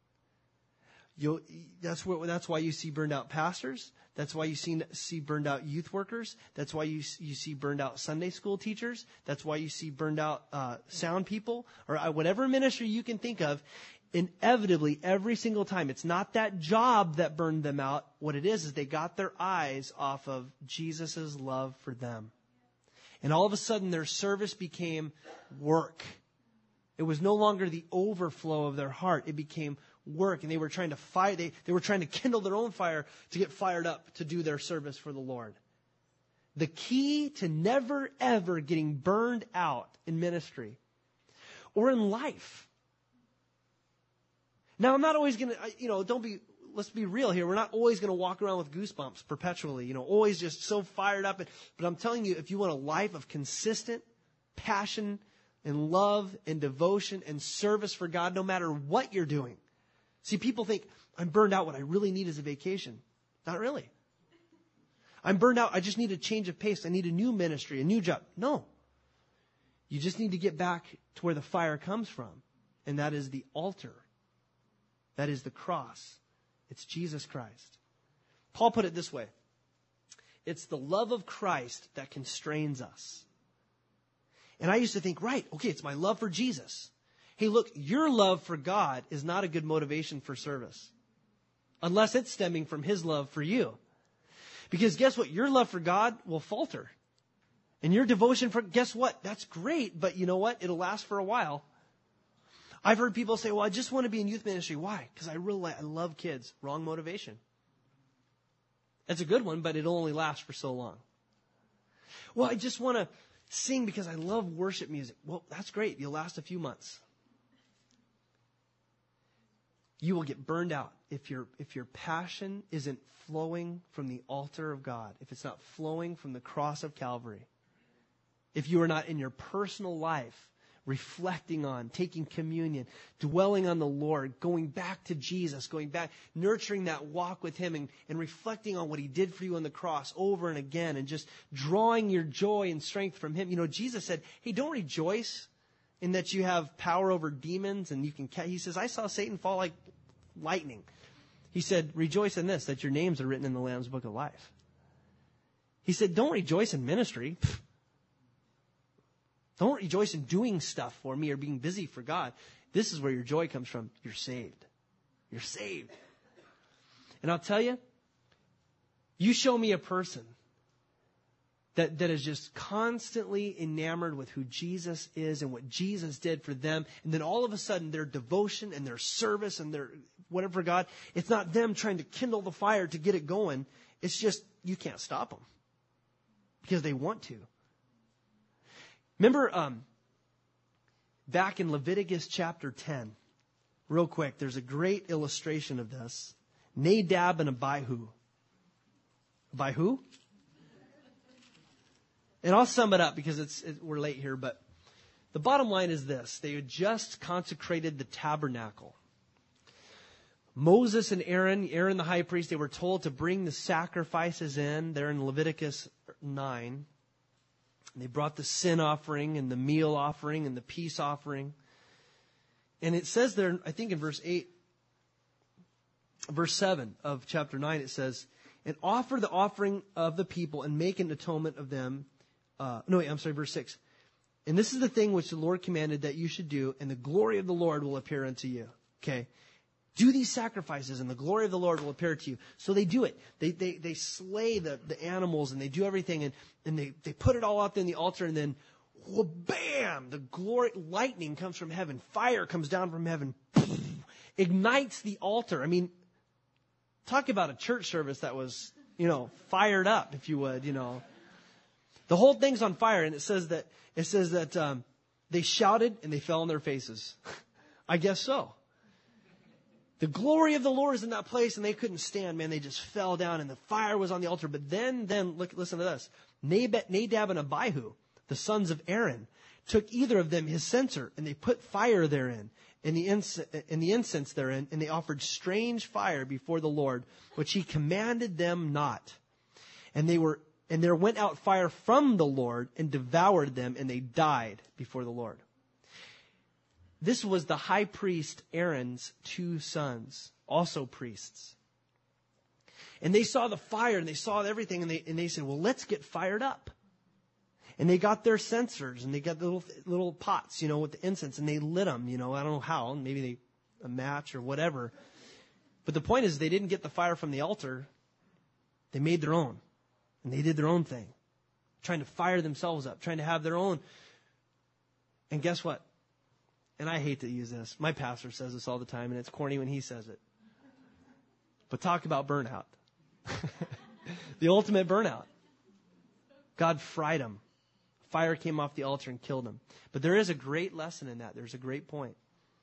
That's why you see burned out pastors. That's why you see burned out youth workers. That's why you see burned out Sunday school teachers. That's why you see burned out sound people, or whatever ministry you can think of. Inevitably, every single time, it's not that job that burned them out. What it is they got their eyes off of Jesus' love for them. And all of a sudden, their service became work. It was no longer the overflow of their heart. It became work, and they were trying to fight. They were trying to kindle their own fire to get fired up to do their service for the Lord. The key to never, ever getting burned out in ministry or in life. Now, I'm not always going to, let's be real here. We're not always going to walk around with goosebumps perpetually, always just so fired up. But I'm telling you, if you want a life of consistent passion and love and devotion and service for God, no matter what you're doing. See, people think, I'm burned out. What I really need is a vacation. Not really. I'm burned out. I just need a change of pace. I need a new ministry, a new job. No. You just need to get back to where the fire comes from. And that is the altar. That is the cross. It's Jesus Christ. Paul put it this way. It's the love of Christ that constrains us. And I used to think, right, okay, it's my love for Jesus. Hey, look, your love for God is not a good motivation for service. Unless it's stemming from His love for you. Because guess what? Your love for God will falter. And your devotion for, guess what? That's great, but you know what? It'll last for a while. I've heard people say, well, I just want to be in youth ministry. Why? Because I love kids. Wrong motivation. That's a good one, but it'll only last for so long. Well, I just want to sing because I love worship music. Well, that's great. You'll last a few months. You will get burned out if your passion isn't flowing from the altar of God, if it's not flowing from the cross of Calvary, if you are not in your personal life reflecting on, taking communion, dwelling on the Lord, going back to Jesus, going back, nurturing that walk with Him and reflecting on what He did for you on the cross over and again and just drawing your joy and strength from Him. Jesus said, hey, don't rejoice in that you have power over demons and you can, He says, I saw Satan fall like lightning. He said, rejoice in this, that your names are written in the Lamb's Book of Life. He said, don't rejoice in ministry. Don't rejoice in doing stuff for me or being busy for God. This is where your joy comes from. You're saved. You're saved. And I'll tell you, you show me a person that is just constantly enamored with who Jesus is and what Jesus did for them. And then all of a sudden their devotion and their service and their whatever for God, it's not them trying to kindle the fire to get it going. It's just you can't stop them because they want to. Remember back in Leviticus chapter 10, real quick, there's a great illustration of this. Nadab and Abihu. Abihu? And I'll sum it up because we're late here, but the bottom line is this. They had just consecrated the tabernacle. Moses and Aaron the high priest, they were told to bring the sacrifices in. They're in Leviticus 9. And they brought the sin offering and the meal offering and the peace offering. And it says there, I think in verse 7 of chapter 9, it says, and offer the offering of the people and make an atonement of them. Verse 6. And this is the thing which the Lord commanded that you should do, and the glory of the Lord will appear unto you. Okay. Do these sacrifices and the glory of the Lord will appear to you. So they do it. They slay the animals and they do everything and they put it all up in the altar and then, well, bam, the glory, lightning comes from heaven. Fire comes down from heaven. Ignites the altar. I mean, talk about a church service that was, fired up, if you would, The whole thing's on fire and it says that they shouted and they fell on their faces. I guess so. The glory of the Lord is in that place, and they couldn't stand, man. They just fell down, and the fire was on the altar. But then listen to this. Nadab and Abihu, the sons of Aaron, took either of them his censer, and they put fire therein, and the incense therein, and they offered strange fire before the Lord, which He commanded them not. And there went out fire from the Lord, and devoured them, and they died before the Lord. This was the high priest Aaron's two sons, also priests. And they saw the fire and they saw everything and they said, well, let's get fired up. And they got their censers and they got the little pots, with the incense and they lit them, I don't know how, maybe a match or whatever. But the point is they didn't get the fire from the altar. They made their own and they did their own thing, trying to fire themselves up, trying to have their own. And guess what? and I hate to use this. My pastor says this all the time, and it's corny when he says it. But talk about burnout. The ultimate burnout. God fried him. Fire came off the altar and killed him. But there is a great lesson in that. There's a great point.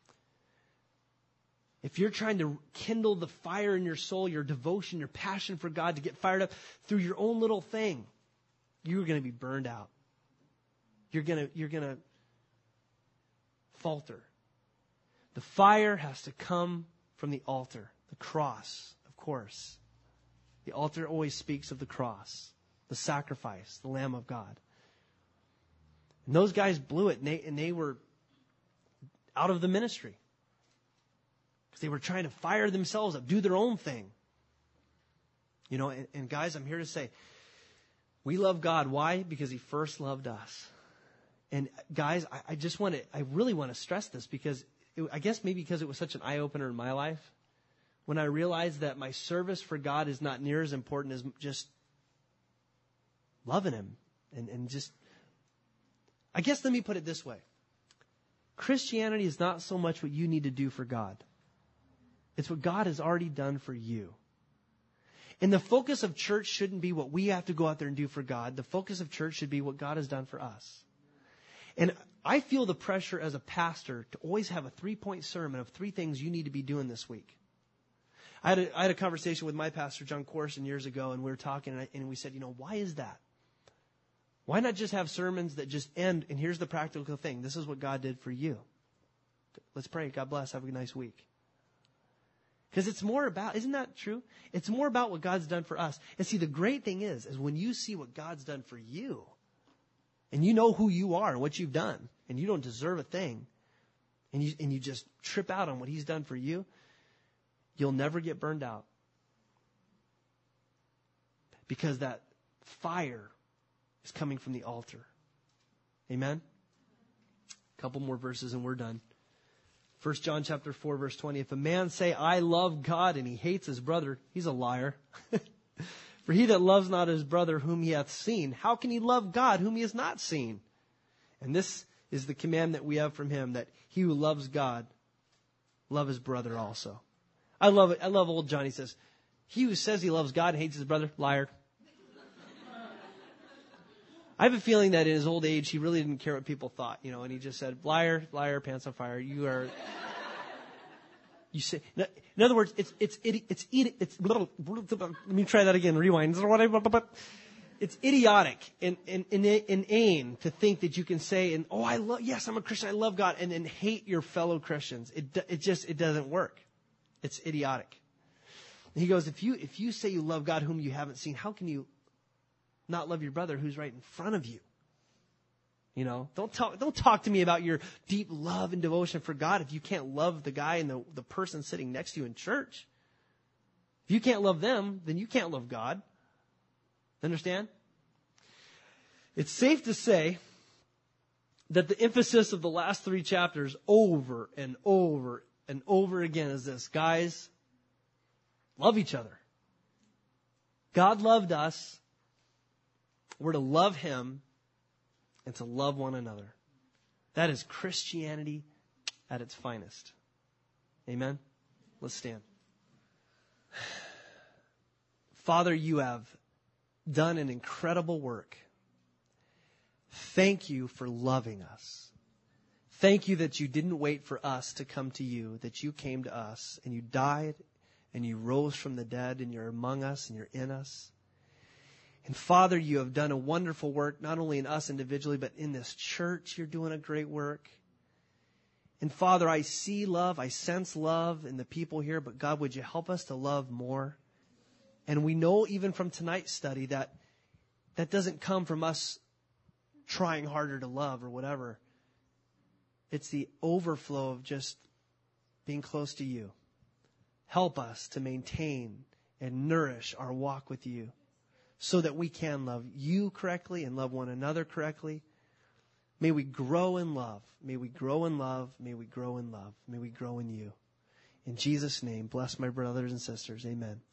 If you're trying to kindle the fire in your soul, your devotion, your passion for God, to get fired up through your own little thing, you're going to be burned out. You're going to falter. The fire has to come from the altar, the cross, of course. The altar always speaks of the cross, the sacrifice, the Lamb of God. And those guys blew it, and they were out of the ministry. Because they were trying to fire themselves up, do their own thing. You know, and guys, I'm here to say, we love God. Why? Because He first loved us. And guys, I really want to stress this because I guess maybe because it was such an eye-opener in my life when I realized that my service for God is not near as important as just loving Him and just, I guess let me put it this way. Christianity is not so much what you need to do for God. It's what God has already done for you. And the focus of church shouldn't be what we have to go out there and do for God. The focus of church should be what God has done for us. And I feel the pressure as a pastor to always have a 3-point sermon of 3 things you need to be doing this week. I had a conversation with my pastor, John Corson, years ago, and we were talking, and we said, why is that? Why not just have sermons that just end, and here's the practical thing. This is what God did for you. Let's pray. God bless. Have a nice week. Because it's more about, isn't that true? It's more about what God's done for us. And see, the great thing is when you see what God's done for you, and you know who you are and what you've done, and you don't deserve a thing, and you just trip out on what He's done for you, you'll never get burned out. Because that fire is coming from the altar. Amen? A couple more verses and we're done. 1 John chapter 4, verse 20. If a man say, I love God, and he hates his brother, he's a liar. For he that loves not his brother whom he hath seen, how can he love God whom he has not seen? And this is the commandment we have from Him, that he who loves God, love his brother also. I love it. I love old John. He says, he who says he loves God and hates his brother, liar. I have a feeling that in his old age, he really didn't care what people thought, and he just said, liar, liar, pants on fire. You say, in other words, it's little, let me try that again, rewind. It's idiotic and inane to think that you can say, yes, I'm a Christian, I love God, and then hate your fellow Christians. It doesn't work. It's idiotic. And he goes, if you say you love God whom you haven't seen, how can you not love your brother who's right in front of you? Don't talk to me about your deep love and devotion for God if you can't love the guy and the person sitting next to you in church. If you can't love them, then you can't love God. Understand? It's safe to say that the emphasis of the last 3 chapters over and over and over again is this. Guys, love each other. God loved us. We're to love Him and to love one another. That is Christianity at its finest. Amen? Let's stand. Father, you have done an incredible work. Thank you for loving us. Thank you that you didn't wait for us to come to you, that you came to us and you died and you rose from the dead and you're among us and you're in us. And Father, you have done a wonderful work, not only in us individually, but in this church. You're doing a great work. And Father, I see love, I sense love in the people here, but God, would you help us to love more? And we know even from tonight's study that doesn't come from us trying harder to love or whatever. It's the overflow of just being close to you. Help us to maintain and nourish our walk with you so that we can love you correctly and love one another correctly. May we grow in love. May we grow in love. May we grow in love. May we grow in you. In Jesus' name, bless my brothers and sisters. Amen.